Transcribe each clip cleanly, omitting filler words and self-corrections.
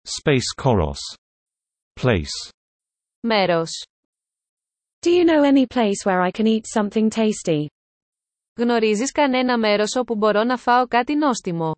Space koros. Place. Μέρος. Do you know any place where I can eat something tasty? Γνωρίζεις κανένα μέρος όπου μπορώ να φάω κάτι νόστιμο?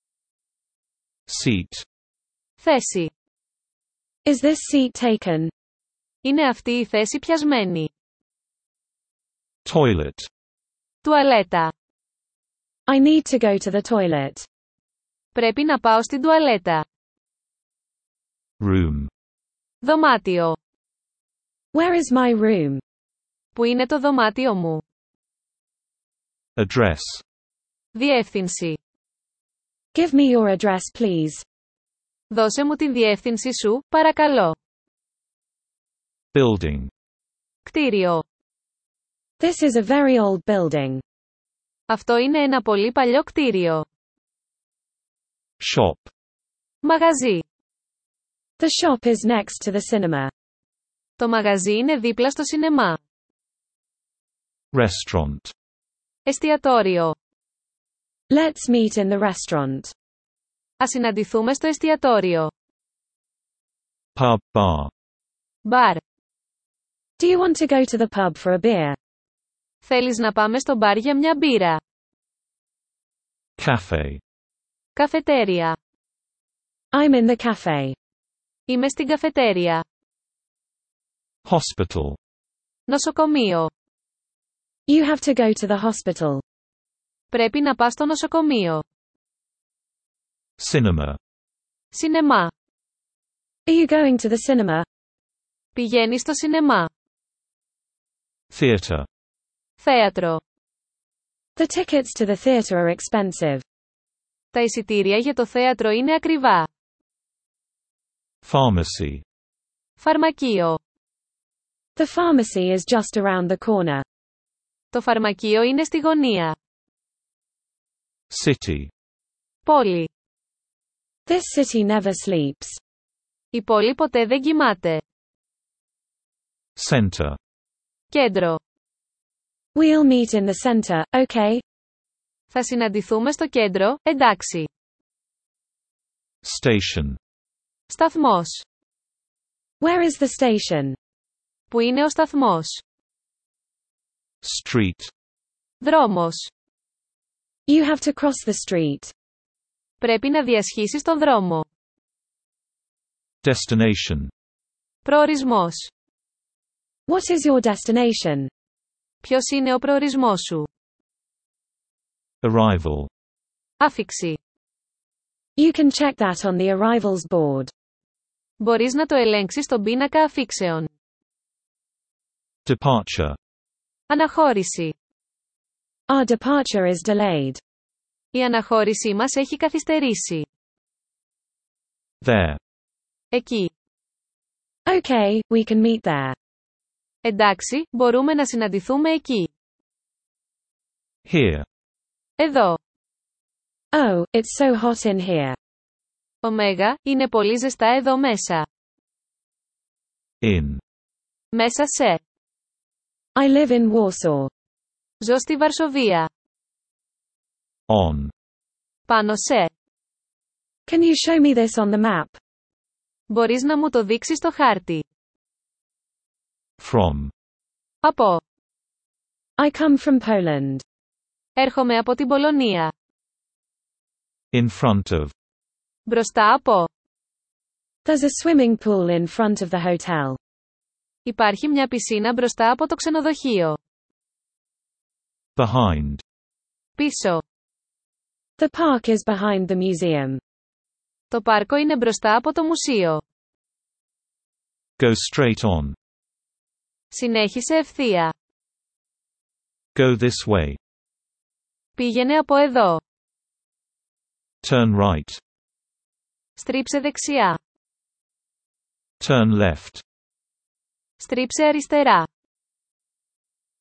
Seat. Θέση. Is this seat taken? Είναι αυτή η θέση πιασμένη? Toilet. Τουαλέτα. I need to go to the toilet. Πρέπει να πάω στην τουαλέτα. Room. Δωμάτιο. Where is my room? Πού είναι το δωμάτιο μου? Address. Διεύθυνση. Give me your address, please. Δώσε μου την διεύθυνση σου, παρακαλώ. Building. Κτίριο. This is a very old building. Αυτό είναι ένα πολύ παλιό κτίριο. Shop. Μαγαζί. The shop is next to the cinema. Το μαγαζί είναι δίπλα στο σινεμά. Restaurant. Εστιατόριο. Let's meet in the restaurant. Ας συναντηθούμε στο εστιατόριο. Pub, bar. Μπαρ. Do you want to go to the pub for a beer? Θέλεις να πάμε στο μπαρ για μια μπύρα? Cafe. Καφετέρια. I'm in the cafe. Είμαι στην καφετέρια. Hospital. Νοσοκομείο. You have to go to the hospital. Πρέπει να πας στο νοσοκομείο. Cinema. Σινεμά. Are you going to the cinema? Πηγαίνεις στο σινεμά. Theatre. Θέατρο. The tickets to the theatre are expensive. Τα εισιτήρια για το θέατρο είναι ακριβά. Pharmacy. Φαρμακείο. The pharmacy is just around the corner. Το φαρμακείο είναι στη γωνία. City. Πόλη. This city never sleeps. Η πόλη ποτέ δεν κοιμάται. Center. Κέντρο. We'll meet in the center, okay? Θα συναντηθούμε στο κέντρο, εντάξει. Station. Σταθμός. Where is the station? Πού είναι ο σταθμός? Street. Δρόμος. You have to cross the street. Πρέπει να διασχίσεις τον δρόμο. Destination. Προορισμός. What is your destination? Ποιος είναι ο προορισμός σου? Arrival. Άφιξη. You can check that on the arrivals board. Μπορείς να το ελέγξεις στον πίνακα αφήξεων. Departure. Αναχώρηση. Our departure is delayed. Η αναχώρησή μας έχει καθυστερήσει. There. Εκεί. Okay, we can meet there. Εντάξει, μπορούμε να συναντηθούμε εκεί. Here. Εδώ. Oh, it's so hot in here. Ωμέγα, είναι πολύ ζεστά εδώ μέσα. In. Μέσα σε. I live in Warsaw. Ζω στη Βαρσοβία. On. Πάνω σε. Can you show me this on the map? Μπορείς να μου το δείξεις στο χάρτη. From. Από. I come from Poland. Έρχομαι από την Πολωνία. In front of. Μπροστά από. There's a swimming pool in front of the hotel. Υπάρχει μια πισίνα μπροστά από το ξενοδοχείο. Behind. Πίσω. The park is behind the museum. Το πάρκο είναι μπροστά από το μουσείο. Go straight on. Συνέχισε ευθεία. Go this way. Πήγαινε από εδώ. Turn right. Στρίψε δεξιά. Turn left. Στρίψε αριστερά.